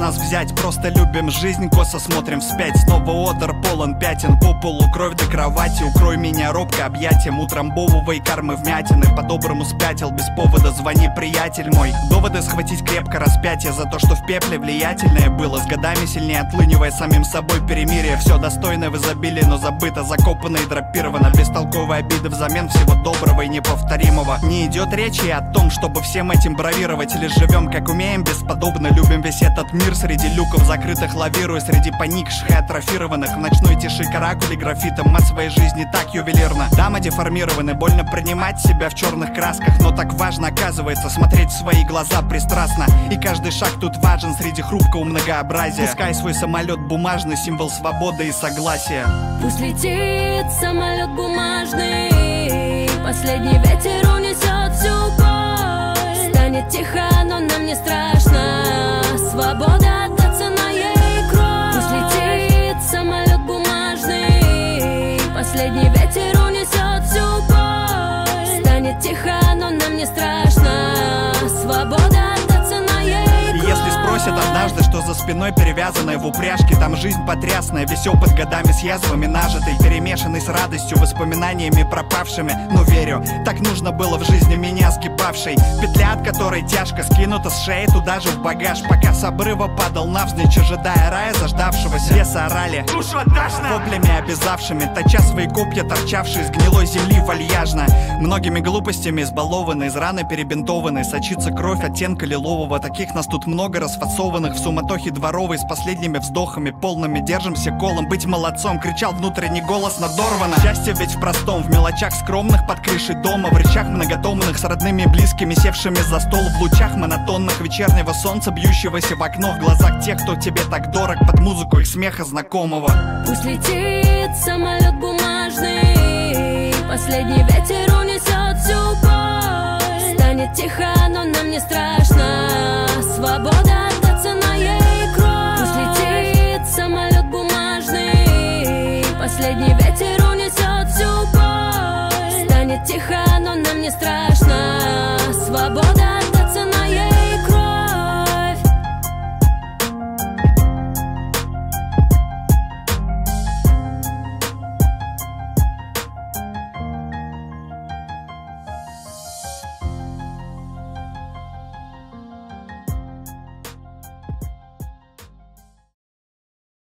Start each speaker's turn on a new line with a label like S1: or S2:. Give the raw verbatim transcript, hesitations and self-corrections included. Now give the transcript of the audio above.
S1: нас взять? Просто любим жизнь, косо смотрим вспять. Снова одер полон пятен, по полу кровь до кровати. Укрой меня робко объятием, утрамбовывай кармы вмятины. По-доброму спятил, без повода звони, приятель мой. Доводы схватить крепко, распятие за то, что в пепле влиятельное было. С годами сильнее отлынивая самим собой перемирие. Все достойно в изобилии, но забыто, закопано и драпировано. Бестолковые обиды взамен всего доброго и неповторимого. Не идет речи о том, чтобы всем этим бравировать. Лишь живем как умеем, бесподобно любим весь этот мир. Среди люков закрытых лавируя, среди поникших и атрофированных. В ночной тиши каракули граффитом мы своей жизни так ювелирно. Дамы деформированы, больно принимать себя в черных красках. Но так важно, оказывается, смотреть в свои глаза пристрастно. И каждый шаг тут важен среди хрупкого многообразия. Пускай свой самолет бумажный, символ свободы и согласия.
S2: Пусть летит самолет бумажный, последний ветер унесет всю боль. Станет тихо, но нам не страшно, свобода отдаться на ей кровь. Пусть летит самолет бумажный, последний ветер унесет всю боль. Станет тихо, но нам не страшно, свобода отдаться на ей кровь.
S1: Если спросят однажды, что за спиной перевязанной в упряжке, там жизнь потрясная, весь опыт годами с язвами нажитый, перемешанный с радостью, воспоминаниями пропавшими. Но верю, так нужно было в жизни меня сгибавшей. Петля, от которой тяжко скинута с шеи туда же в багаж. Пока с обрыва падал навзничь, ожидая рая заждавшегося. Веса орали, душу отдашь нам! Воплями обязавшими, точа свои копья, торчавшие из гнилой земли вальяжно. Многими глупостями избалованы, из раны перебинтованы. Сочится кровь оттенка лилового. Таких нас тут много расфасованных в суматохе дворовой. С последними вздохами полными держимся колом. Быть молодцом, кричал внутренний голос надорвано. Счастье ведь в простом, в мелочах скромных под крышей дома. В речах многотомных с родными и близкими, севшими за стол. В лучах монотонных вечернего солнца, бьющегося в окно. В глазах тех, кто тебе так дорог, под музыку их смеха знакомого.
S2: Пусть летит самолет бумажный, последний ветер унесет всю боль. Станет тихо, но нам не страшно, свобода отдаться на ей кровь. Пусть летит самолет бумажный, последний ветер унесет всю боль. Станет тихо, но нам не страшно, свобода